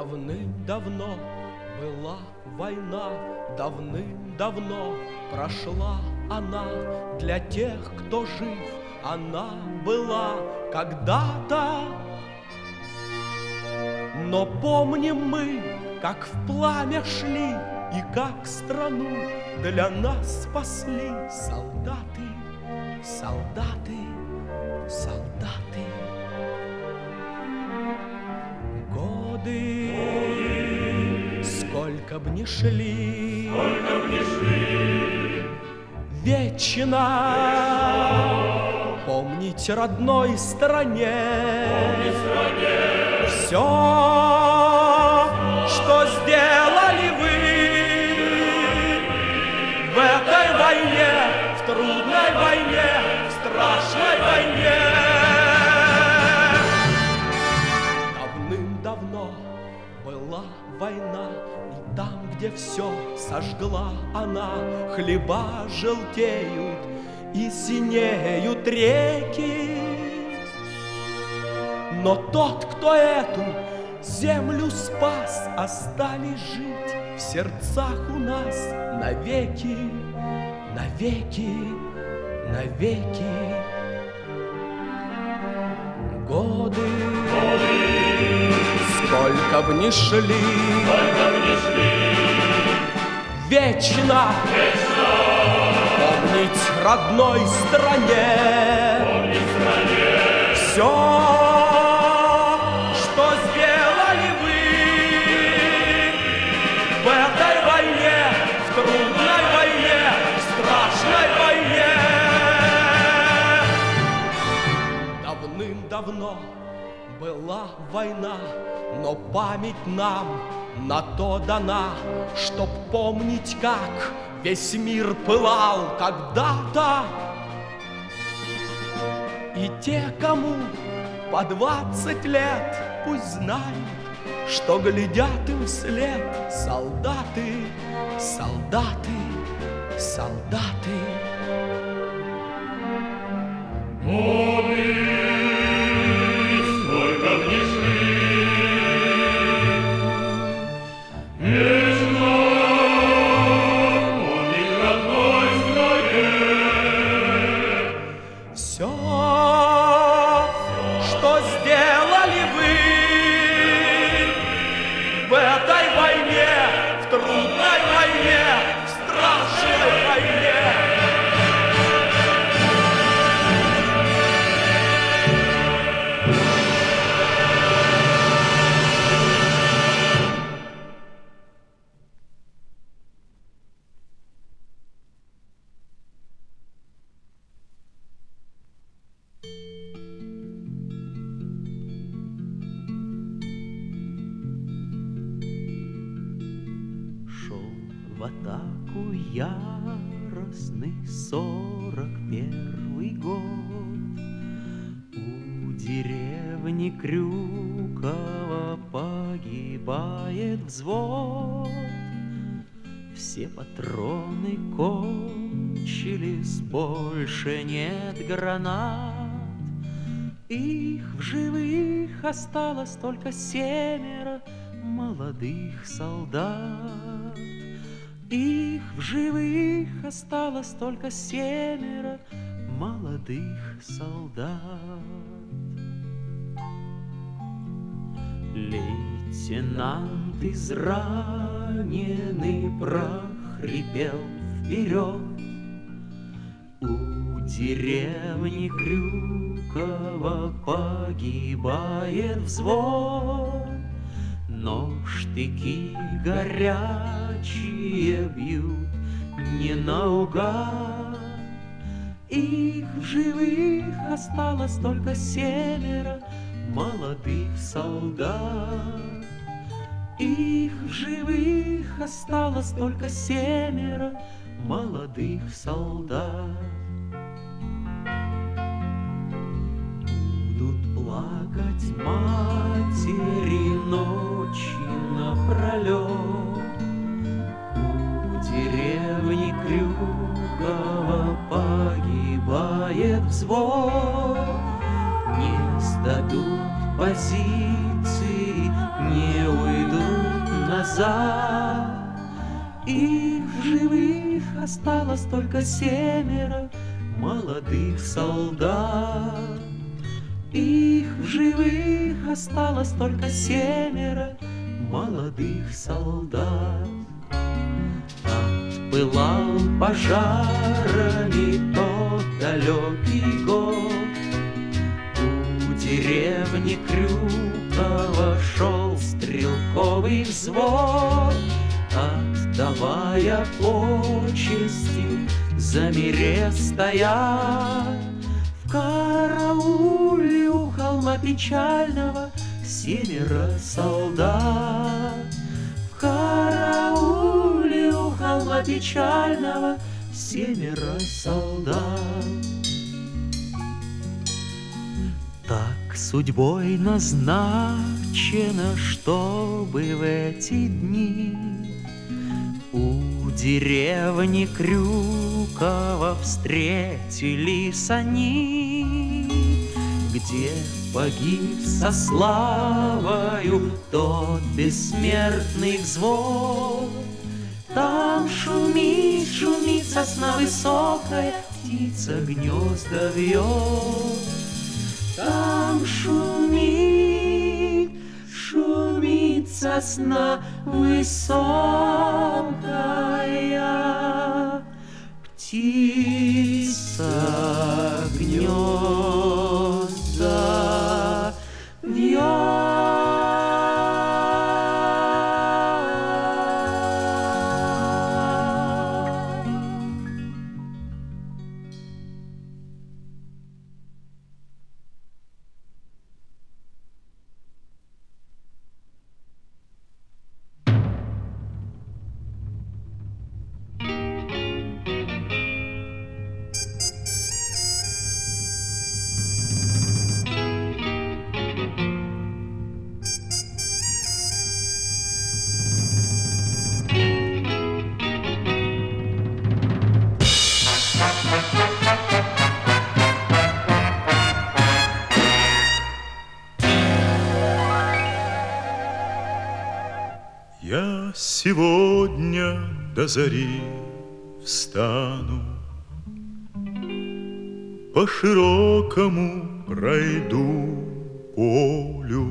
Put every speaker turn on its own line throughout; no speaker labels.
Давным-давно была война, давным-давно прошла она. Для тех, кто жив, она была когда-то. Но помним мы, как в пламя шли и как страну для нас спасли солдаты, солдаты, солдаты. Годы, сколько б ни шли, вечно помнить родной стране, все, что сделали вы в этой войне, в трудной войне, в страшной войне. Давным-давно была война, и там, где все сожгла она, хлеба желтеют и синеют реки. Но тот, кто эту землю спас, остались жить в сердцах у нас навеки, навеки, навеки. Годы, сколько б ни шли, вечно помнить родной стране, все, что сделали вы в этой войне, в трудной войне, в страшной войне. Давным-давно была война, но память нам на то дана, чтоб помнить, как весь мир пылал когда-то. И те, кому по 20 лет, пусть знают, что глядят им вслед солдаты, солдаты, солдаты.
Годы, сколько б ни шли, вечно помнить родной стране.
Все, что сделали вы в этой войне, в трудной войне, в страшной войне.
В атаку яростный 41-й год. У деревни Крюково погибает взвод. Все патроны кончились, больше нет гранат. Их в живых осталось только 7 молодых солдат. Их в живых осталось только 7 молодых солдат. Лейтенант израненный прохрипел вперед. У деревни Крюково погибает взвод. Но штыки горячие бьют не наугад. Их в живых осталось только 7 молодых солдат. Их в живых осталось только 7 молодых солдат. Будут плакать матери ночи напролет. У деревни Крюково погибает взвод. Не сдадут позиции, не уйдут назад. И в живых осталось только 7 молодых солдат. Их в живых осталось только 7 молодых солдат. Отпылал пожарами тот далекий год. У деревни Крюково шел стрелковый взвод, отдавая почести, замерев стоя. В карауле у холма печального 7 солдат. В карауле у холма печального 7 солдат. Так судьбой назначено, чтобы в эти дни у деревни Крюково встретились они, где погиб со славою тот бессмертный взвод. Там шумит, шумит сосна высокая, птица гнезда вьет. Там шумит, шумит сосна высокая, птица гнезда вьет.
Я сегодня до зари встану, по широкому пройду полю.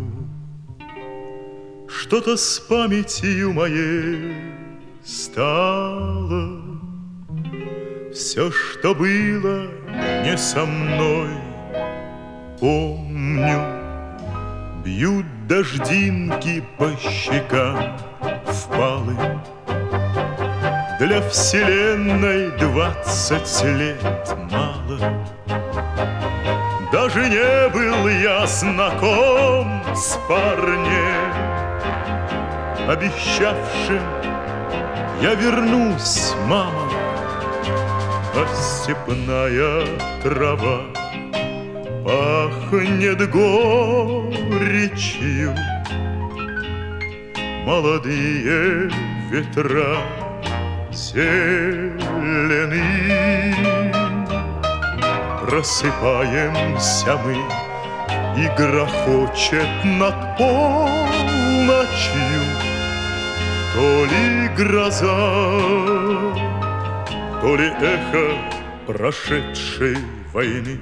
Что-то с памятью моей стало, все, что было не со мной, помню. Бьют дождинки по щекам впалы. Для вселенной 20 лет мало. Даже не был я знаком с парнем, обещавшим: я вернусь, мама. А степная трава пахнет горечью, молодые ветра зелены. Просыпаемся мы, и грохочет над полночью то ли гроза, то ли эхо прошедшей войны.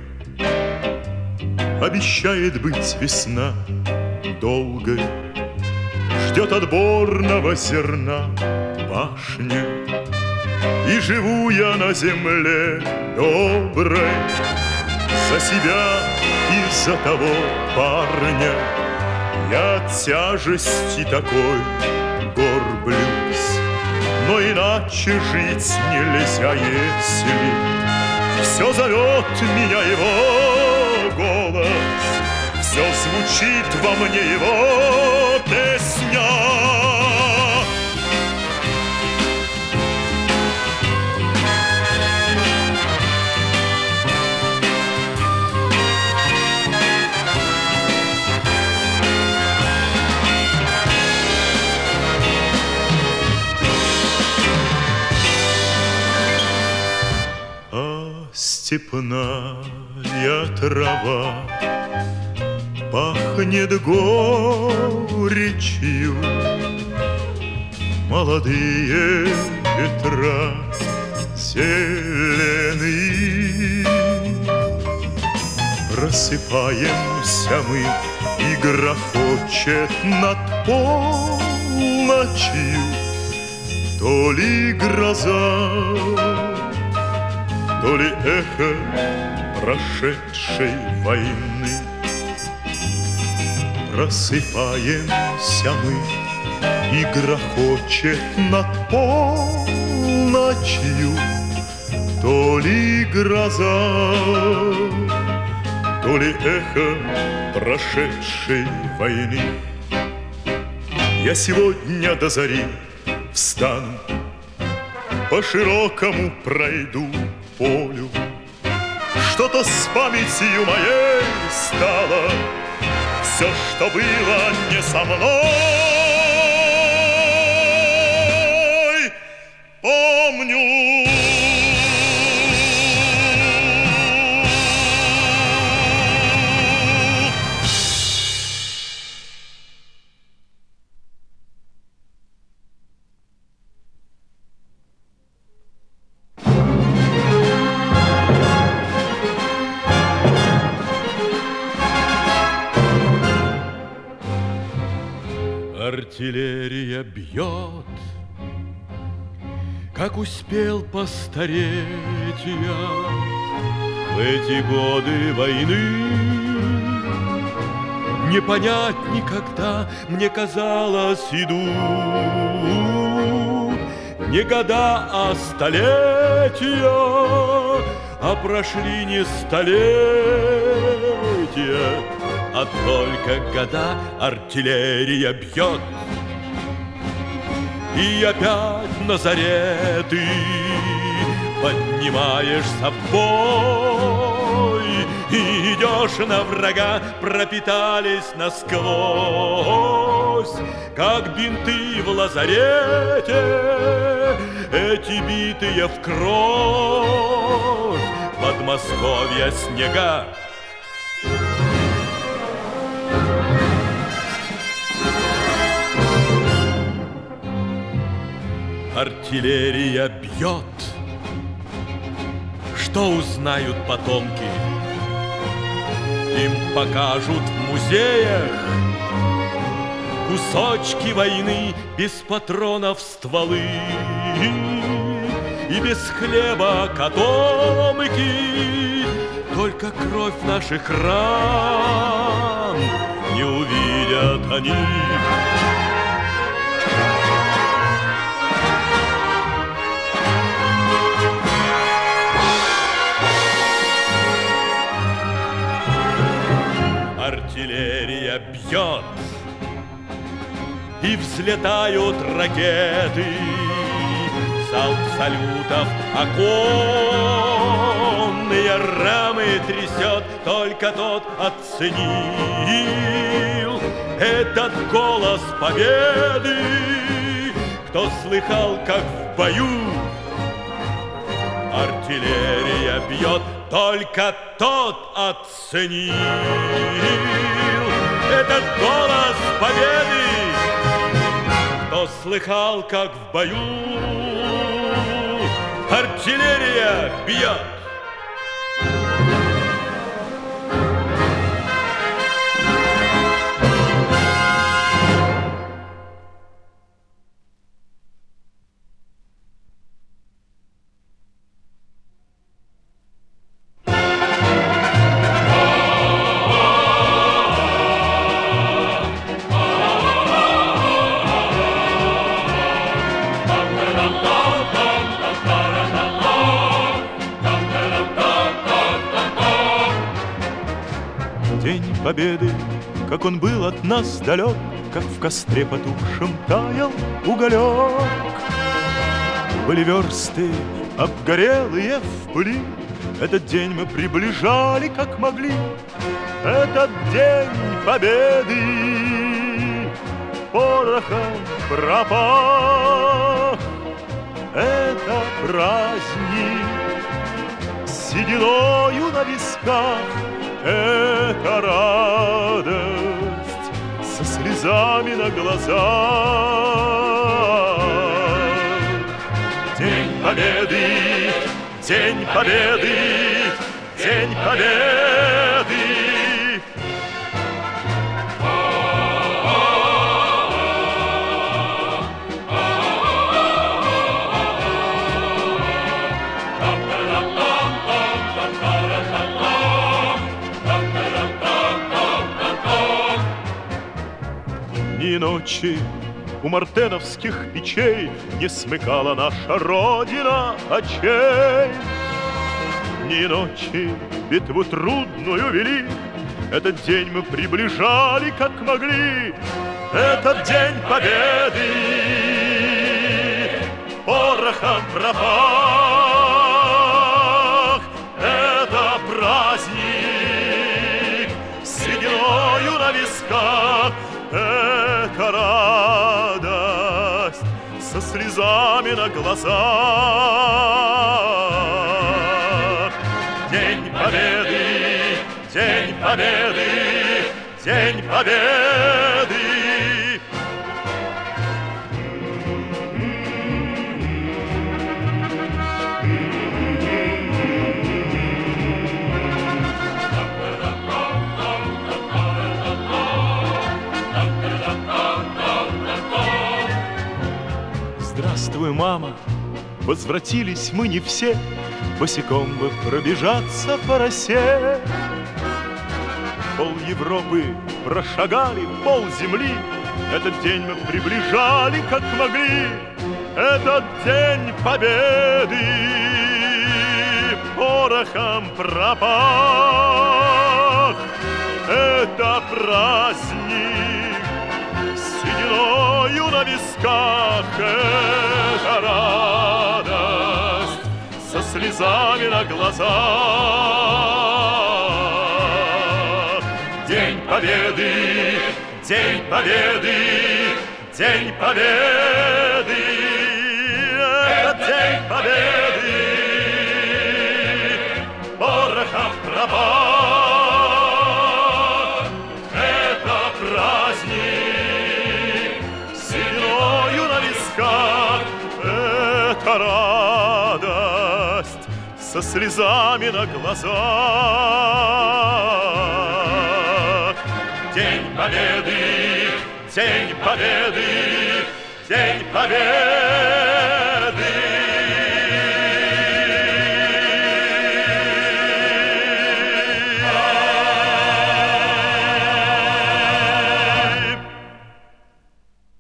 Обещает быть весна долгой, ждет отборного зерна пашня. И живу я на земле доброй за себя и за того парня. Я от тяжести такой горблюсь, но иначе жить нельзя, если все зовет меня его голос, все звучит во мне его песня. Степная трава пахнет горечью,
молодые ветра зелены. Просыпаемся мы, и грохочет над полночью то ли гроза, то ли эхо прошедшей войны. Просыпаемся мы, и грохочет над полночью то ли гроза, то ли эхо прошедшей войны. Я сегодня до зари встану, по широкому пройду полю. Что-то с памятью моей стало, все, что было не со мной, помню.
Артиллерия бьет, как успел постареть я в эти годы войны. Не понять никогда, мне казалось, идут не года, а столетия, а прошли не столетия, а только года. Артиллерия бьет, и опять на заре ты поднимаешься в бой и идешь на врага, пропитались насквозь, как бинты в лазарете, эти битые в кровь Подмосковья снега. Артиллерия бьет, что узнают потомки? Им покажут в музеях кусочки войны, без патронов стволы и без хлеба котомки. Только кровь наших ран не увидят они. Артиллерия бьет, и взлетают ракеты, залп салютов оконные рамы трясет. Только тот оценил этот голос победы, кто слыхал, как в бою артиллерия бьет. Только тот оценил этот голос победы, кто слыхал, как в бою артиллерия бьет.
День победы, как он был от нас далек, как в костре потухшем таял уголек. Были версты обгорелые в пыли, этот день мы приближали как могли. Этот день победы порохом пропах. Это праздник с сединою на висках. Это радость со слезами на глазах. Победы, День Победы, День Победы. Ни ночи у мартеновских печей не смыкала наша Родина очей. Ни ночи битву трудную вели, этот день мы приближали, как могли. Этот день Победы порохом пропах. Это праздник с сединою на висках. Это радость со слезами на глазах. День Победы, День Победы, День Победы. Здравствуй, мама, возвратились мы не все, босиком бы пробежаться по росе. Пол Европы прошагали, пол земли, этот день мы приближали, как могли. Этот день Победы порохом пропах. Это праздник с сединою на висках. Это радость со слезами на глазах. День Победы, День Победы, День Победы. Это День Победы порохом пропах. Это праздник с сединою на висках. Это радость со слезами на глазах. День Победы, День Победы, День Победы.